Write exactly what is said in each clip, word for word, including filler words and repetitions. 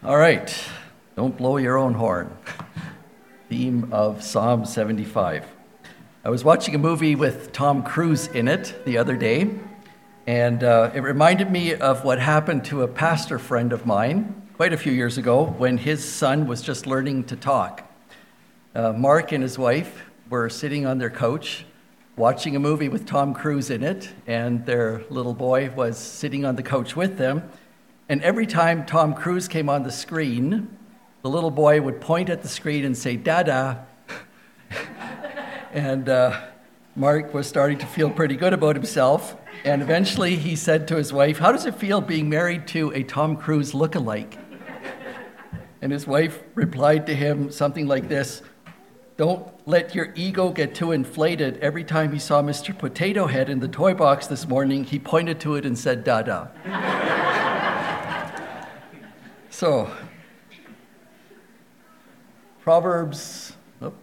All right, don't blow your own horn. Theme of Psalm seventy-five. I was watching a movie with Tom Cruise in it the other day, and uh, it reminded me of what happened to a pastor friend of mine quite a few years ago when his son was just learning to talk. Uh, Mark and his wife were sitting on their couch watching a movie with Tom Cruise in it, and their little boy was sitting on the couch with them. And every time Tom Cruise came on the screen, the little boy would point at the screen and say, "Dada." and uh, Mark was starting to feel pretty good about himself. And eventually he said to his wife, "How does it feel being married to a Tom Cruise lookalike?" And his wife replied to him something like this: "Don't let your ego get too inflated. Every time he saw Mister Potato Head in the toy box this morning, he pointed to it and said, 'Dada.'" So, Proverbs, oh,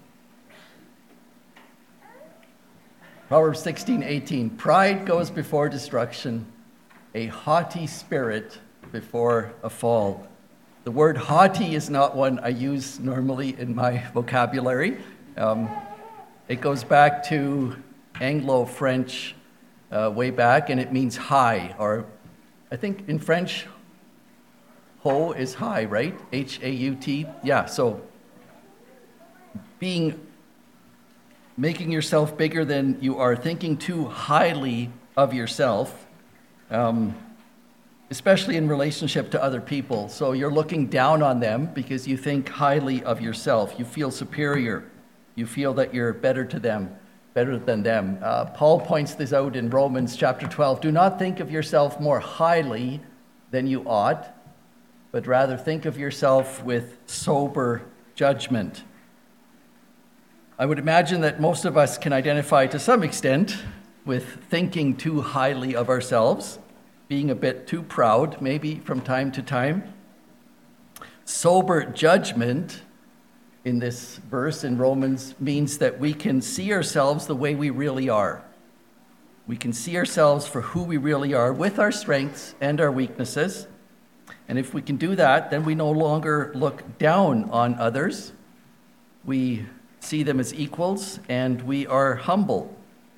Proverbs sixteen eighteen. Pride goes before destruction, a haughty spirit before a fall. The word haughty is not one I use normally in my vocabulary. Um, it goes back to Anglo-French uh, way back, and it means high, or I think in French, ho is high, right? H A U T. Yeah, so being, making yourself bigger than you are, thinking too highly of yourself, um, especially in relationship to other people. So you're looking down on them because you think highly of yourself. You feel superior. You feel that you're better to them, better than them. Uh, Paul points this out in Romans chapter twelve. Do not think of yourself more highly than you ought, but rather think of yourself with sober judgment. I would imagine that most of us can identify to some extent with thinking too highly of ourselves, being a bit too proud, maybe from time to time. Sober judgment in this verse in Romans means that we can see ourselves the way we really are. We can see ourselves for who we really are, with our strengths and our weaknesses. And if we can do that, then we no longer look down on others. We see them as equals, and we are humble.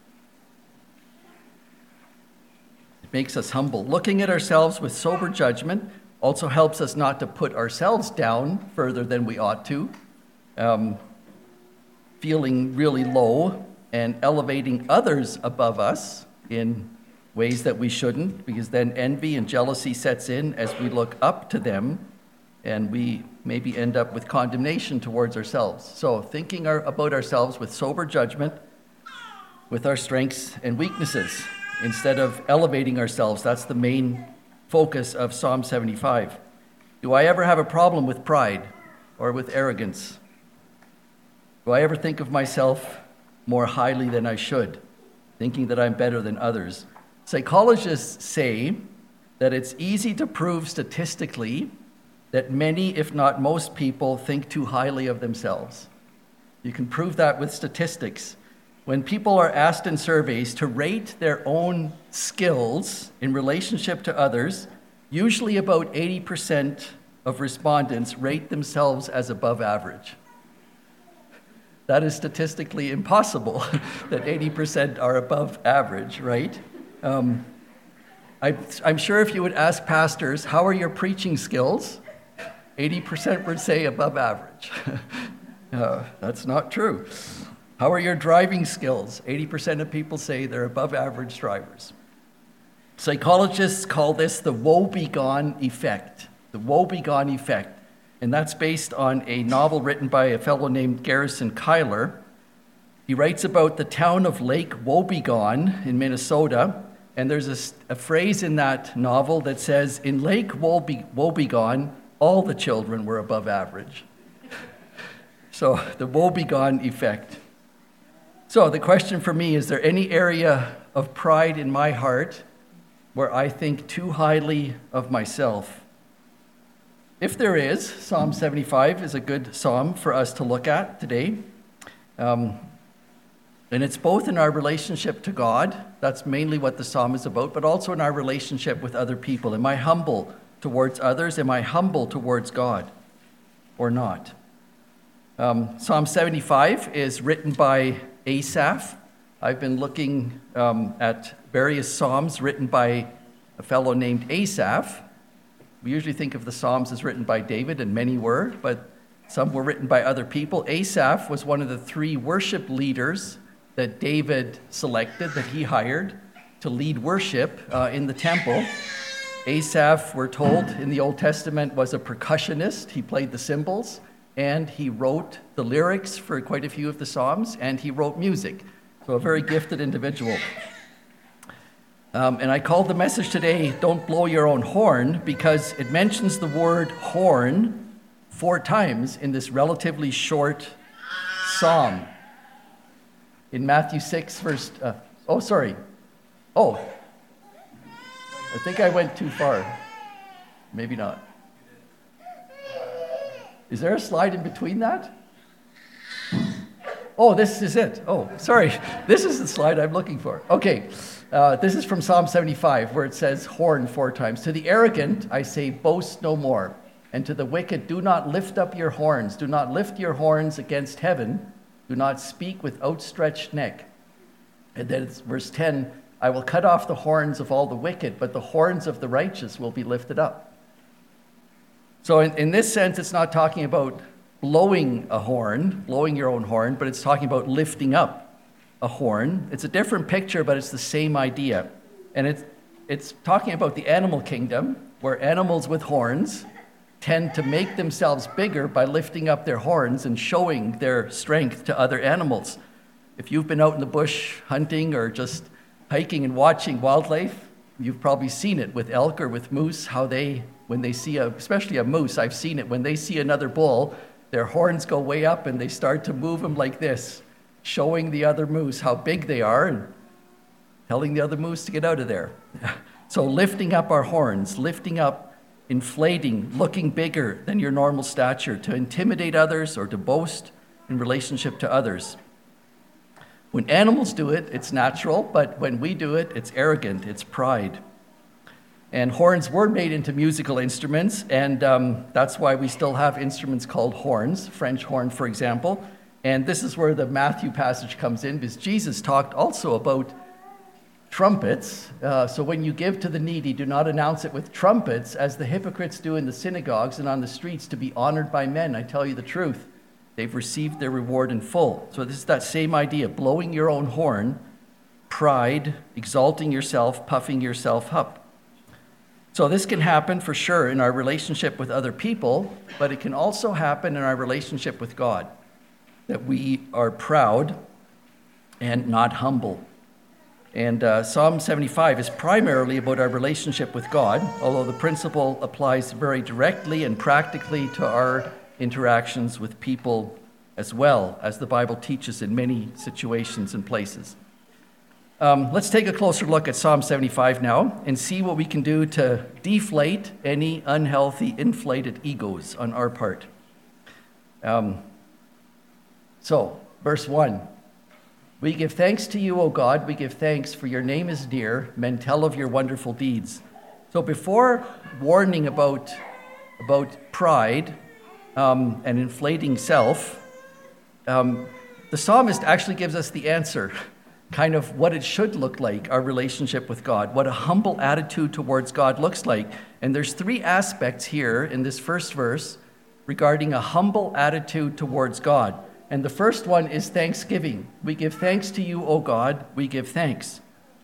It makes us humble. Looking at ourselves with sober judgment also helps us not to put ourselves down further than we ought to, um, feeling really low and elevating others above us in ways that we shouldn't, because then envy and jealousy sets in as we look up to them, and we maybe end up with condemnation towards ourselves. So thinking our, about ourselves with sober judgment, with our strengths and weaknesses, instead of elevating ourselves. That's the main focus of Psalm seventy-five. Do I ever have a problem with pride or with arrogance? Do I ever think of myself more highly than I should, thinking that I'm better than others? Psychologists say that it's easy to prove statistically that many, if not most people, think too highly of themselves. You can prove that with statistics. When people are asked in surveys to rate their own skills in relationship to others, usually about eighty percent of respondents rate themselves as above average. That is statistically impossible, that eighty percent are above average, right? Um, I, I'm sure if you would ask pastors, how are your preaching skills? eighty percent would say above average. uh, that's not true. How are your driving skills? eighty percent of people say they're above average drivers. Psychologists call this the woebegone effect, the woebegone effect. And that's based on a novel written by a fellow named Garrison Keillor. He writes about the town of Lake Woebegone in Minnesota. And there's a, a phrase in that novel that says, in Lake Wobe, Woebegone, all the children were above average. So the woebegone effect. So the question for me, is there any area of pride in my heart where I think too highly of myself? If there is, Psalm seventy-five is a good psalm for us to look at today. Um, And it's both in our relationship to God, that's mainly what the psalm is about, but also in our relationship with other people. Am I humble towards others? Am I humble towards God or not? Um, Psalm seventy-five is written by Asaph. I've been looking um, at various psalms written by a fellow named Asaph. We usually think of the psalms as written by David, and many were, but some were written by other people. Asaph was one of the three worship leaders that David selected, that he hired to lead worship uh, in the temple. Asaph, we're told in the Old Testament, was a percussionist. He played the cymbals, and he wrote the lyrics for quite a few of the psalms, and he wrote music. So a very gifted individual. Um, and I called the message today, Don't Blow Your Own Horn, because it mentions the word horn four times in this relatively short psalm. In Matthew six, verse, uh, oh, sorry. Oh, I think I went too far. Maybe not. Is there a slide in between that? Oh, this is it. Oh, sorry. This is the slide I'm looking for. Okay. Uh, this is from Psalm seventy-five, where it says horn four times. To the arrogant, I say, boast no more. And to the wicked, do not lift up your horns. Do not lift your horns against heaven. Do not speak with outstretched neck. And then it's verse ten, I will cut off the horns of all the wicked, but the horns of the righteous will be lifted up. So in, in this sense, it's not talking about blowing a horn, blowing your own horn, but it's talking about lifting up a horn. It's a different picture, but it's the same idea. And it's, it's talking about the animal kingdom, where animals with horns tend to make themselves bigger by lifting up their horns and showing their strength to other animals. If you've been out in the bush hunting or just hiking and watching wildlife, you've probably seen it with elk or with moose, how they, when they see a, especially a moose, I've seen it, when they see another bull, their horns go way up and they start to move them like this, showing the other moose how big they are and telling the other moose to get out of there. So lifting up our horns, lifting up, inflating, looking bigger than your normal stature to intimidate others or to boast in relationship to others. When animals do it, it's natural, but when we do it, it's arrogant, it's pride. And horns were made into musical instruments, and um, that's why we still have instruments called horns, French horn, for example. And this is where the Matthew passage comes in, because Jesus talked also about trumpets. Uh, so when you give to the needy, do not announce it with trumpets, as the hypocrites do in the synagogues and on the streets to be honored by men. I tell you the truth, they've received their reward in full. So this is that same idea, blowing your own horn, pride, exalting yourself, puffing yourself up. So this can happen for sure in our relationship with other people, but it can also happen in our relationship with God, that we are proud and not humble. And uh, Psalm seventy-five is primarily about our relationship with God, although the principle applies very directly and practically to our interactions with people as well, as the Bible teaches in many situations and places. Um, let's take a closer look at Psalm seventy-five now and see what we can do to deflate any unhealthy, inflated egos on our part. Um, so, verse one. We give thanks to you, O God. We give thanks, for your name is near. Men tell of your wonderful deeds. So before warning about, about pride um, and inflating self, um, the psalmist actually gives us the answer, kind of what it should look like, our relationship with God, what a humble attitude towards God looks like. And there's three aspects here in this first verse regarding a humble attitude towards God. And the first one is thanksgiving. We give thanks to you, O God. We give thanks.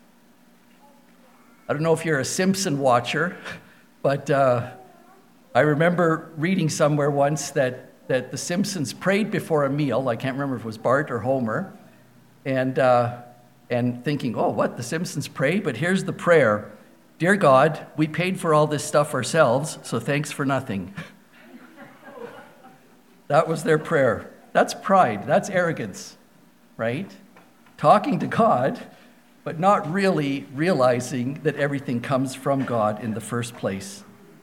I don't know if you're a Simpson watcher, but uh, I remember reading somewhere once that, that the Simpsons prayed before a meal. I can't remember if it was Bart or Homer. And, uh, and thinking, oh, what? The Simpsons pray? But here's the prayer. Dear God, we paid for all this stuff ourselves, so thanks for nothing. That was their prayer. That's pride, that's arrogance, right? Talking to God, but not really realizing that everything comes from God in the first place.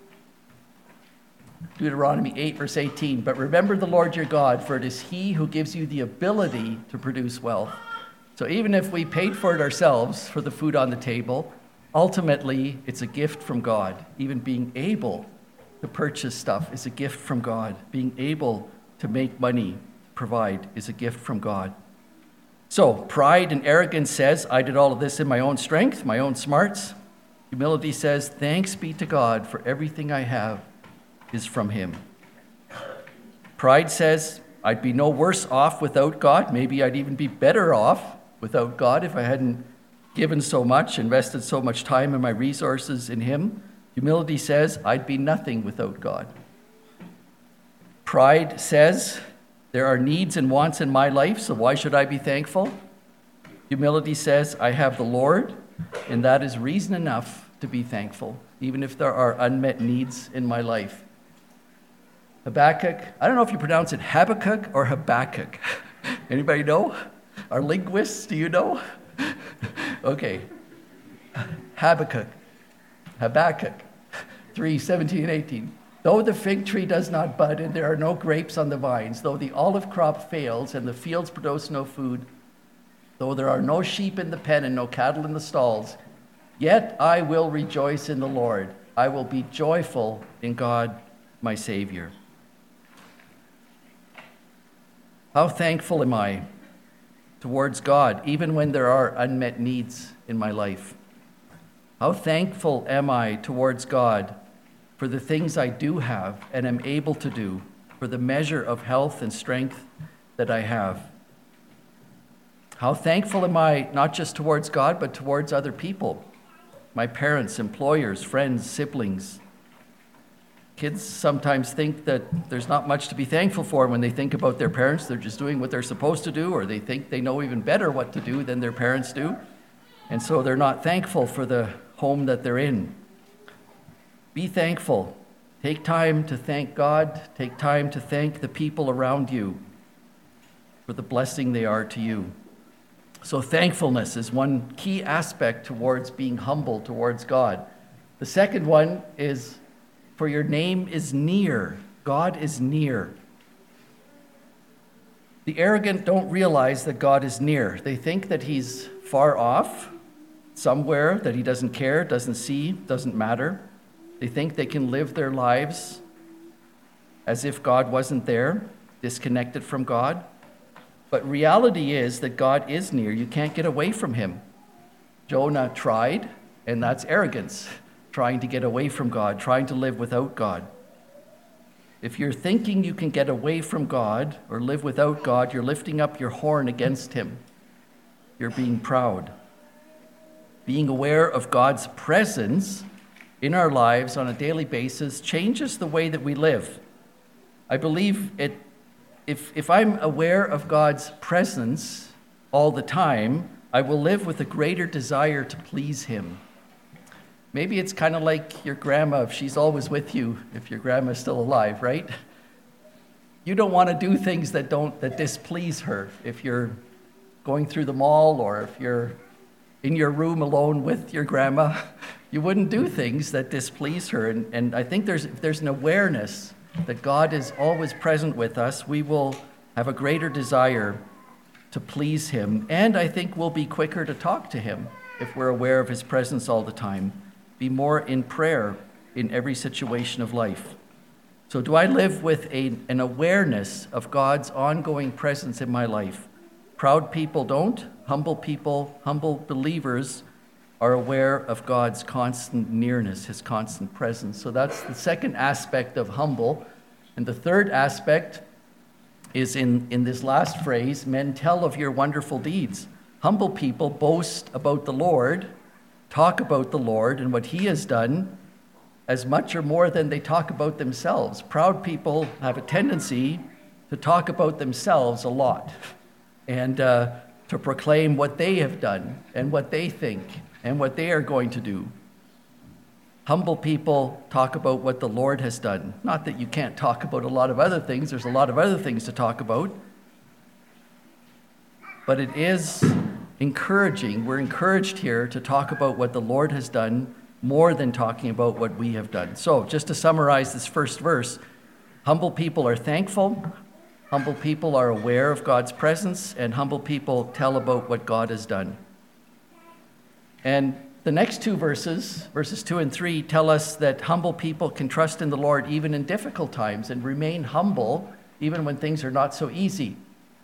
Deuteronomy eight, verse eighteen, but remember the Lord your God, for it is he who gives you the ability to produce wealth. So even if we paid for it ourselves, for the food on the table, ultimately, it's a gift from God. Even being able to purchase stuff is a gift from God. Being able to make money, provide, is a gift from God. So, pride and arrogance says, I did all of this in my own strength, my own smarts. Humility says, thanks be to God, for everything I have is from him. Pride says, I'd be no worse off without God. Maybe I'd even be better off without God if I hadn't given so much, invested so much time and my resources in him. Humility says, I'd be nothing without God. Pride says, there are needs and wants in my life, so why should I be thankful? Humility says, I have the Lord, and that is reason enough to be thankful, even if there are unmet needs in my life. Habakkuk, I don't know if you pronounce it Habakkuk or Habakkuk. Anybody know? Our linguists, do you know? Okay. Habakkuk. Habakkuk three, seventeen and eighteen. Though the fig tree does not bud and there are no grapes on the vines, though the olive crop fails and the fields produce no food, though there are no sheep in the pen and no cattle in the stalls, yet I will rejoice in the Lord. I will be joyful in God, my Savior. How thankful am I towards God, even when there are unmet needs in my life? How thankful am I towards God for the things I do have and am able to do, for the measure of health and strength that I have? How thankful am I not just towards God, but towards other people, my parents, employers, friends, siblings. Kids sometimes think that there's not much to be thankful for when they think about their parents. They're just doing what they're supposed to do, or they think they know even better what to do than their parents do. And so they're not thankful for the home that they're in. Be thankful. Take time to thank God. Take time to thank the people around you for the blessing they are to you. So thankfulness is one key aspect towards being humble towards God. The second one is, for your name is near. God is near. The arrogant don't realize that God is near. They think that he's far off, somewhere, that he doesn't care, doesn't see, doesn't matter. They think they can live their lives as if God wasn't there, disconnected from God. But reality is that God is near. You can't get away from him. Jonah tried, and that's arrogance, trying to get away from God, trying to live without God. If you're thinking you can get away from God or live without God, you're lifting up your horn against him. You're being proud. Being aware of God's presence in our lives on a daily basis changes the way that we live. I believe it. If, if I'm aware of God's presence all the time, I will live with a greater desire to please him. Maybe it's kind of like your grandma, if she's always with you, if your grandma's still alive, right? You don't want to do things that don't that displease her. If you're going through the mall or if you're in your room alone with your grandma, you wouldn't do things that displease her. And, and I think there's if there's an awareness that God is always present with us, we will have a greater desire to please him. And I think we'll be quicker to talk to him if we're aware of his presence all the time. Be more in prayer in every situation of life. So do I live with a, an awareness of God's ongoing presence in my life? Proud people don't. Humble people, humble believers are aware of God's constant nearness, his constant presence. So that's the second aspect of humble. And the third aspect is in, in this last phrase, men tell of your wonderful deeds. Humble people boast about the Lord, talk about the Lord and what he has done as much or more than they talk about themselves. Proud people have a tendency to talk about themselves a lot and uh, to proclaim what they have done and what they think and what they are going to do. Humble people talk about what the Lord has done. Not that you can't talk about a lot of other things. There's a lot of other things to talk about. But it is encouraging. We're encouraged here to talk about what the Lord has done more than talking about what we have done. So just to summarize this first verse, humble people are thankful. Humble people are aware of God's presence, and humble people tell about what God has done. And The next two verses, verses two and three, tell us that humble people can trust in the Lord even in difficult times and remain humble even when things are not so easy.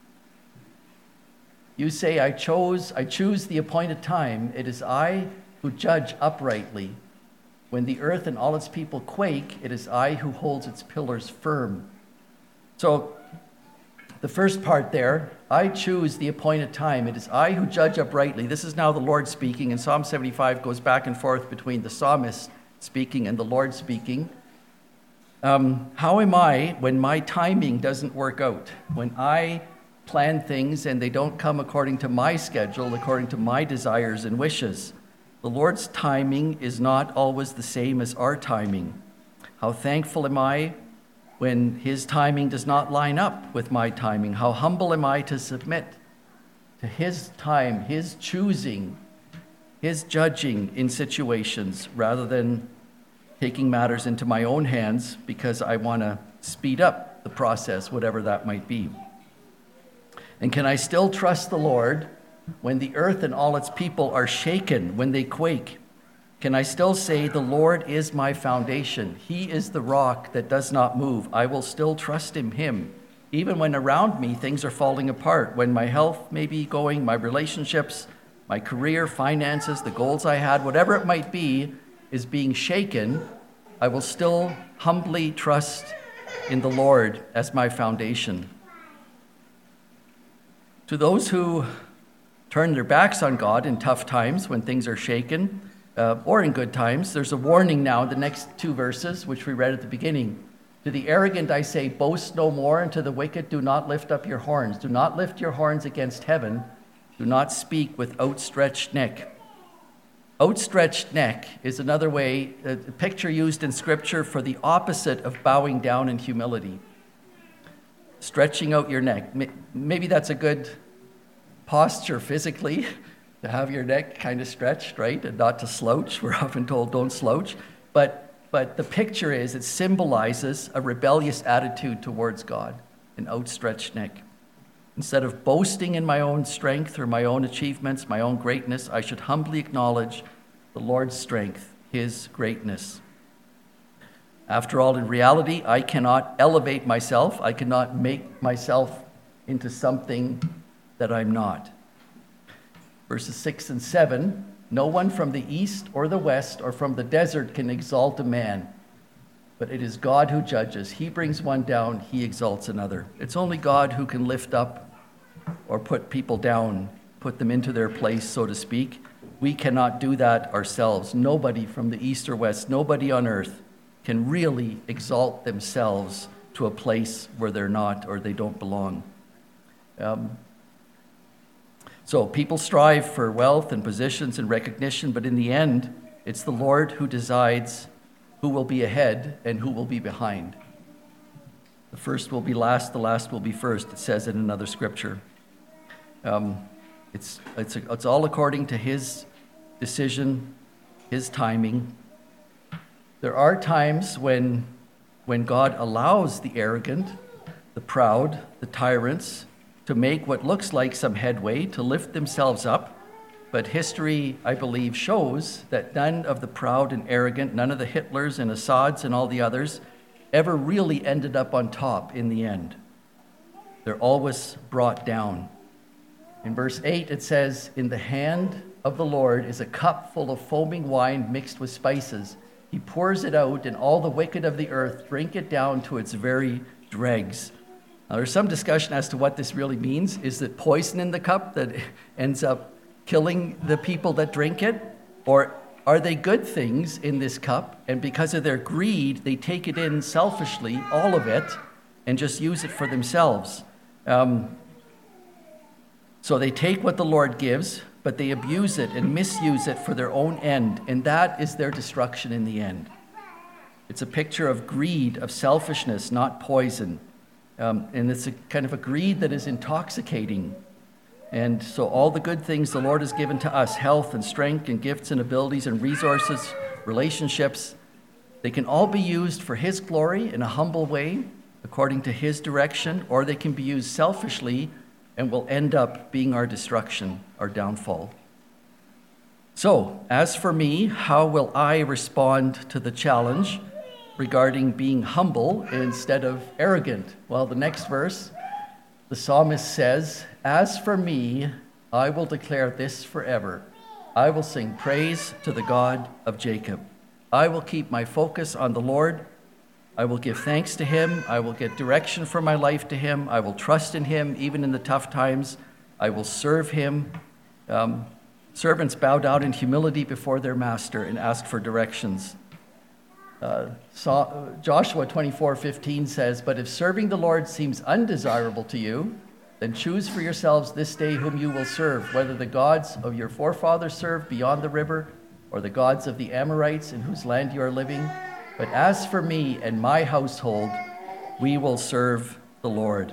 You say, I chose, I choose the appointed time. It is I who judge uprightly. When the earth and all its people quake, it is I who holds its pillars firm. So the first part there, I choose the appointed time. It is I who judge uprightly. This is now the Lord speaking, and Psalm seventy-five goes back and forth between the psalmist speaking and the Lord speaking. Um, how am I when my timing doesn't work out? When I plan things and they don't come according to my schedule, according to my desires and wishes? The Lord's timing is not always the same as our timing. How thankful am I when his timing does not line up with my timing? How humble am I to submit to his time, his choosing, his judging in situations rather than taking matters into my own hands because I want to speed up the process, whatever that might be. And can I still trust the Lord when the earth and all its people are shaken, when they quake? Can I still say, the Lord is my foundation. He is the rock that does not move. I will still trust in him, even when around me things are falling apart, when my health may be going, my relationships, my career, finances, the goals I had, whatever it might be, is being shaken. I will still humbly trust in the Lord as my foundation. To those who turn their backs on God in tough times when things are shaken, uh, or in good times, there's a warning now in the next two verses, which we read at the beginning. To the arrogant I say, boast no more, and to the wicked, do not lift up your horns. Do not lift your horns against heaven. Do not speak with outstretched neck. Outstretched neck is another way, a picture used in Scripture for the opposite of bowing down in humility. Stretching out your neck. Maybe that's a good posture physically, to have your neck kind of stretched, right? And not to slouch. We're often told don't slouch. But, but the picture is it symbolizes a rebellious attitude towards God, an outstretched neck. Instead of boasting in my own strength or my own achievements, my own greatness, I should humbly acknowledge the Lord's strength, his greatness. After all, in reality, I cannot elevate myself. I cannot make myself into something that I'm not. Verses six and seven, no one from the east or the west or from the desert can exalt a man, but it is God who judges. He brings one down, he exalts another. It's only God who can lift up or put people down, put them into their place, so to speak. We cannot do that ourselves. Nobody from the east or west, nobody on earth can really exalt themselves to a place where they're not or they don't belong. Um, So people strive for wealth and positions and recognition, but in the end, it's the Lord who decides who will be ahead and who will be behind. The first will be last, the last will be first, it says in another scripture. Um, it's, it's, it's all according to his decision, his timing. There are times when, when God allows the arrogant, the proud, the tyrants, to make what looks like some headway, to lift themselves up. But history, I believe, shows that none of the proud and arrogant, none of the Hitlers and Assads and all the others ever really ended up on top in the end. They're always brought down. In verse eight, it says, in the hand of the Lord is a cup full of foaming wine mixed with spices. He pours it out, and all the wicked of the earth drink it down to its very dregs. Now, there's some discussion as to what this really means. Is it poison in the cup that ends up killing the people that drink it? Or are they good things in this cup, and because of their greed, they take it in selfishly, all of it, and just use it for themselves? Um, so they take what the Lord gives, but they abuse it and misuse it for their own end, and that is their destruction in the end. It's a picture of greed, of selfishness, not poison. Um, and it's a kind of a greed that is intoxicating. And so all the good things the Lord has given to us, health and strength and gifts and abilities and resources, relationships, they can all be used for his glory in a humble way, according to his direction, or they can be used selfishly and will end up being our destruction, our downfall. So, as for me, how will I respond to the challenge regarding being humble instead of arrogant? Well, the next verse, the psalmist says, "As for me, I will declare this forever. I will sing praise to the God of Jacob. I will keep my focus on the Lord. I will give thanks to him. I will get direction for my life to him. I will trust in him even in the tough times. I will serve him." Um, servants bow down in humility before their master and ask for directions. Uh, so, Joshua twenty-four fifteen says, "But if serving the Lord seems undesirable to you, then choose for yourselves this day whom you will serve, whether the gods of your forefathers served beyond the river, or the gods of the Amorites in whose land you are living. But as for me and my household, we will serve the Lord."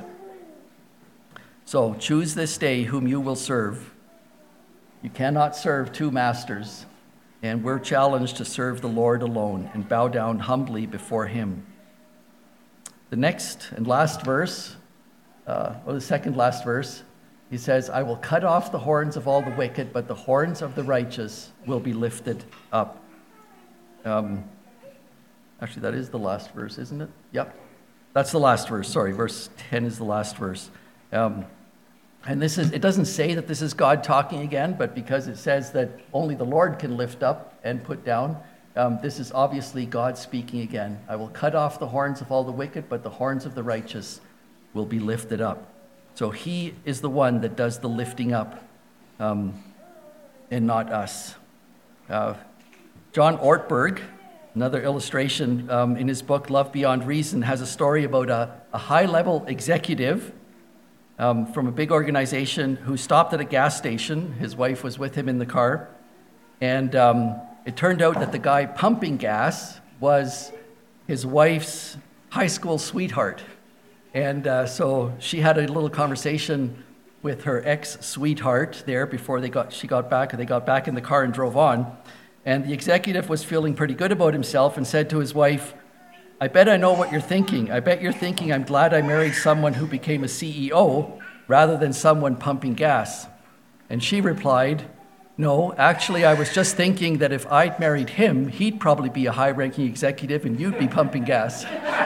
So choose this day whom you will serve. You cannot serve two masters, and we're challenged to serve the Lord alone and bow down humbly before him. The next and last verse, uh, or the second last verse, he says, "I will cut off the horns of all the wicked, but the horns of the righteous will be lifted up." Um, actually, that is the last verse, isn't it? Yep. That's the last verse. Sorry, verse ten is the last verse. Um, and this is, it doesn't say that this is God talking again, but because it says that only the Lord can lift up and put down, um, this is obviously God speaking again. "I will cut off the horns of all the wicked, but the horns of the righteous will be lifted up." So he is the one that does the lifting up, um, and not us. Uh, John Ortberg, another illustration um, in his book, Love Beyond Reason, has a story about a, a high-level executive um, from a big organization who stopped at a gas station. His wife was with him in the car. And um, it turned out that the guy pumping gas was his wife's high school sweetheart. And uh, so she had a little conversation with her ex-sweetheart there before they got she got back, and they got back in the car and drove on. And the executive was feeling pretty good about himself and said to his wife, "I bet I know what you're thinking. I bet you're thinking I'm glad I married someone who became a C E O rather than someone pumping gas." And she replied, "No, actually I was just thinking that if I'd married him, he'd probably be a high-ranking executive and you'd be pumping gas."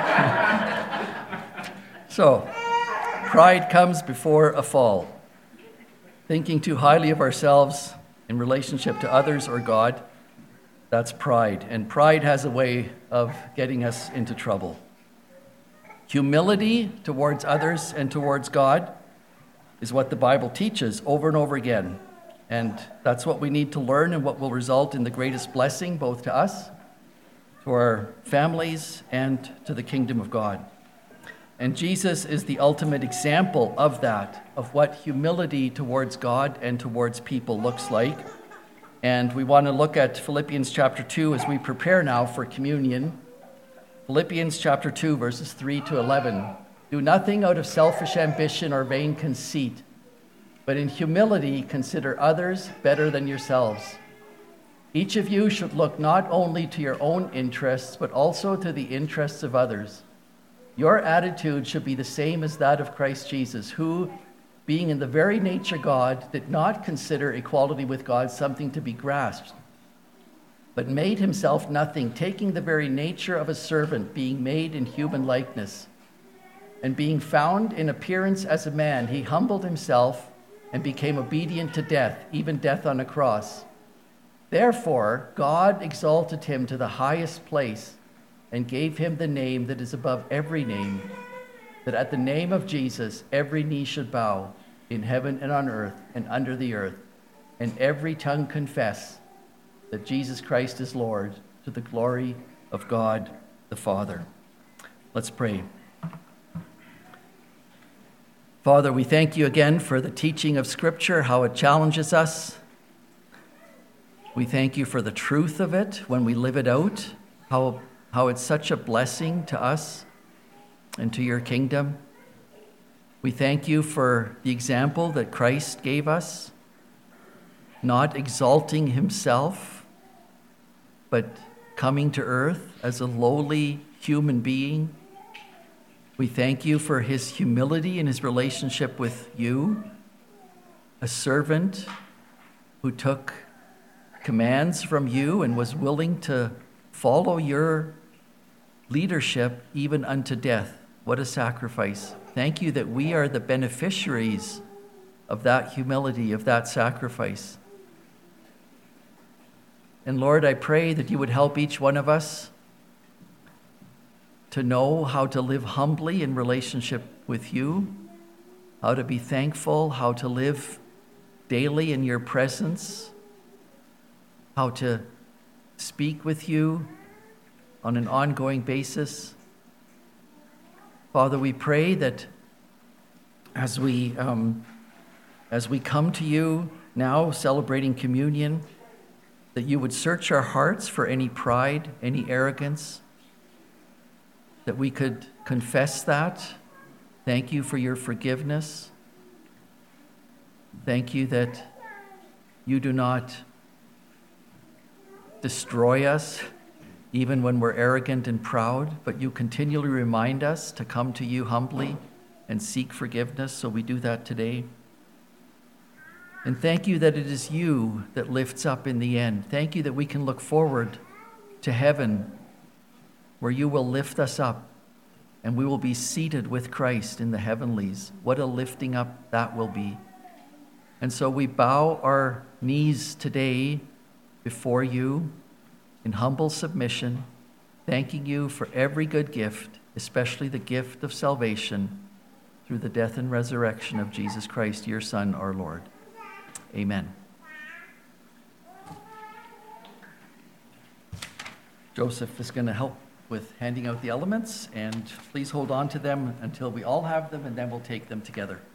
So, pride comes before a fall. Thinking too highly of ourselves in relationship to others or God, that's pride. And pride has a way of getting us into trouble. Humility towards others and towards God is what the Bible teaches over and over again. And that's what we need to learn, and what will result in the greatest blessing both to us, to our families, and to the kingdom of God. And Jesus is the ultimate example of that, of what humility towards God and towards people looks like. And we want to look at Philippians chapter two as we prepare now for communion. Philippians chapter two, verses three to eleven. "Do nothing out of selfish ambition or vain conceit, but in humility consider others better than yourselves. Each of you should look not only to your own interests, but also to the interests of others. Your attitude should be the same as that of Christ Jesus, who, being in the very nature God, did not consider equality with God something to be grasped, but made himself nothing, taking the very nature of a servant, being made in human likeness. And being found in appearance as a man, he humbled himself and became obedient to death, even death on a cross. Therefore, God exalted him to the highest place and gave him the name that is above every name, that at the name of Jesus every knee should bow, in heaven and on earth and under the earth, and every tongue confess that Jesus Christ is Lord, to the glory of God the Father." Let's pray. Father, we thank you again for the teaching of Scripture, how it challenges us. We thank you for the truth of it when we live it out, how how it's such a blessing to us and to your kingdom. We thank you for the example that Christ gave us, not exalting himself, but coming to earth as a lowly human being. We thank you for his humility in his relationship with you, a servant who took commands from you and was willing to follow your leadership even unto death. What a sacrifice. Thank you that we are the beneficiaries of that humility, of that sacrifice. And Lord, I pray that you would help each one of us to know how to live humbly in relationship with you, how to be thankful, how to live daily in your presence, how to speak with you on an ongoing basis. Father, we pray that as we um, as we come to you now celebrating communion, that you would search our hearts for any pride, any arrogance, that we could confess that. Thank you for your forgiveness. Thank you that you do not destroy us even when we're arrogant and proud, but you continually remind us to come to you humbly and seek forgiveness, so we do that today. And thank you that it is you that lifts up in the end. Thank you that we can look forward to heaven, where you will lift us up and we will be seated with Christ in the heavenlies. What a lifting up that will be. And so we bow our knees today before you in humble submission, thanking you for every good gift, especially the gift of salvation through the death and resurrection of Jesus Christ, your Son, our Lord. Amen. Joseph is going to help with handing out the elements, and please hold on to them until we all have them, and then we'll take them together.